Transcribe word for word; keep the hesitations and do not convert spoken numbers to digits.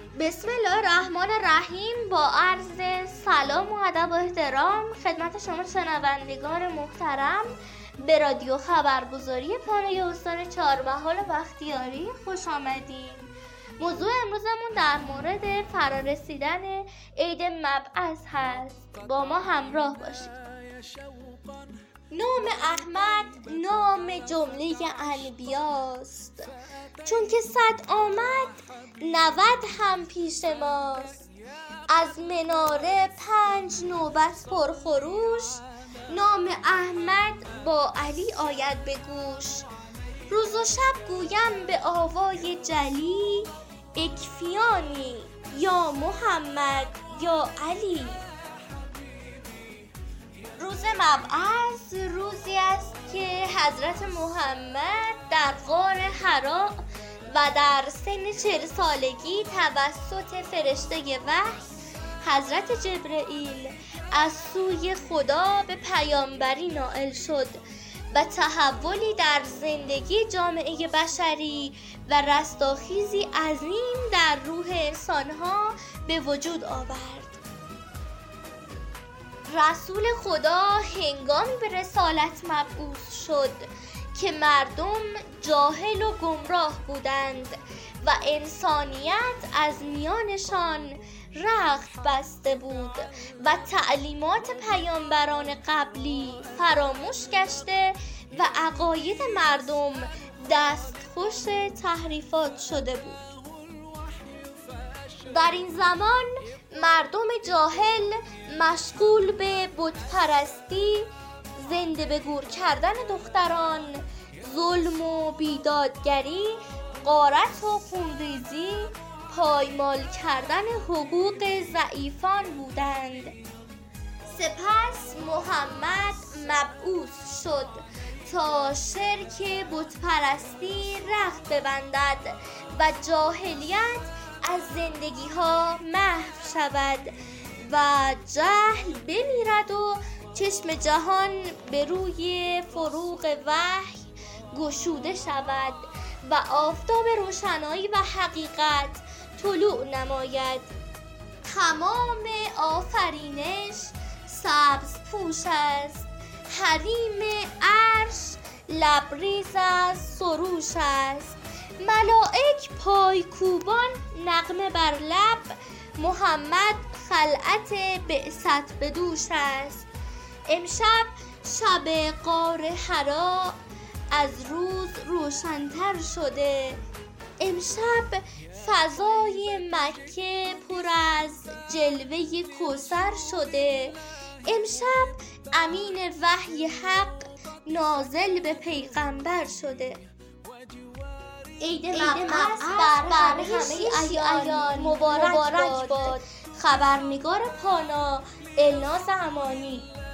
بسم الله الرحمن الرحیم. با عرض سلام و ادب و احترام خدمت شما شنوندگان محترم به رادیو خبرگزاری پانوی استان چهارمحال بختیاری خوش آمدید. موضوع امروزمون در مورد فرارسیدن عید مبعث هست. با ما همراه باشید. نام احمد نام جمله انبیاست، چون که صد آمد نود هم پیش ماست. از مناره پنج نوبت پرخروش، نام احمد با علی آید به گوش. روز و شب گویم به آوای جلی، اکفیانی یا محمد یا علی. روز مبعث روزی است که حضرت محمد در غار حرا و در سن چهل سالگی توسط فرشته وحی حضرت جبرئیل از سوی خدا به پیامبری نائل شد و تحولی در زندگی جامعه بشری و رستاخیزی عظیم در روح انسانها به وجود آورد. رسول خدا هنگامی به رسالت مبعوث شد که مردم جاهل و گمراه بودند و انسانیت از میانشان رخت بسته بود و تعلیمات پیامبران قبلی فراموش گشته و عقاید مردم دستخوش تحریفات شده بود. در این زمان مردم جاهل مشغول به بت پرستی، زنده به گور کردن دختران، ظلم و بیدادگری، غارت و خونریزی، پایمال کردن حقوق ضعیفان بودند. سپس محمد مبعوث شد تا شرک بت پرستی رخت ببندد و جاهلیت از زندگی ها محو شود و جهل بمیرد و چشم جهان به روی فروغ وحی گشوده شود و آفتاب روشنایی و حقیقت طلوع نماید. تمام آفرینش سبز پوش است، حریم عرش لبریز از سروش است. ملائک پایکوبان نغمه بر لب، محمد خلعت بعثت به دوش است. امشب شب غار حرا از روز روشن‌تر شده. امشب فضای مکه پر از جلوه کوثر شده. امشب امین وحی حق نازل به پیغمبر شده. عید مبعث بر همه ایان مبارک باد. خبرنگار پانا الناز امانی.